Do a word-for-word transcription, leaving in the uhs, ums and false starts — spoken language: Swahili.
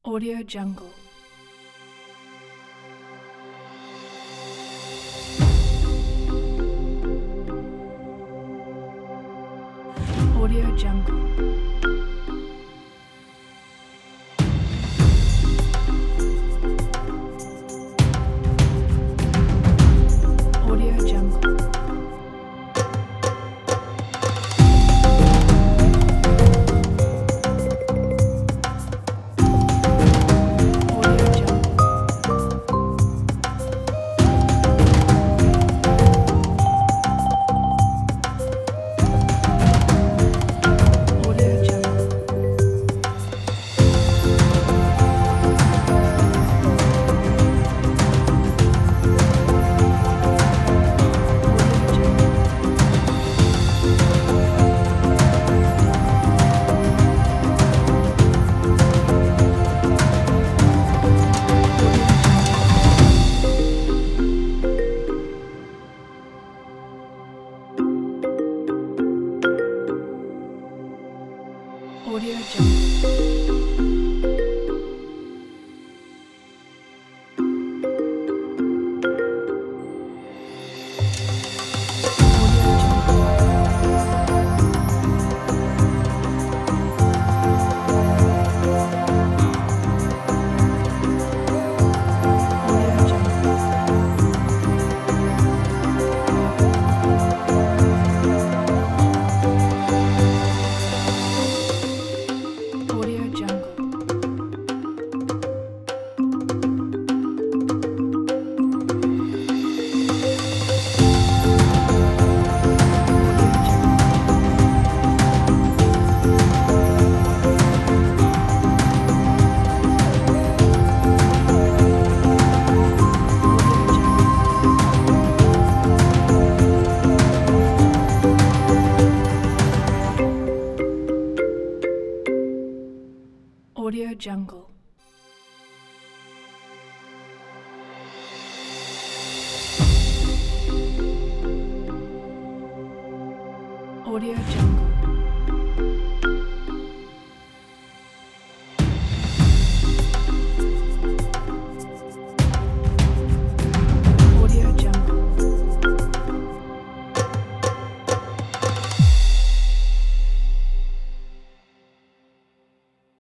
Audio Jungle. Audio Jungle. Audio Jungle. Audio Jungle. Audio Jungle. Audio Jungle. Audio Jungle. Audio Jungle. Audio Jungle. Audio Jungle. Audio Jungle. Audio Jungle. Audio Jungle. Audio Jungle.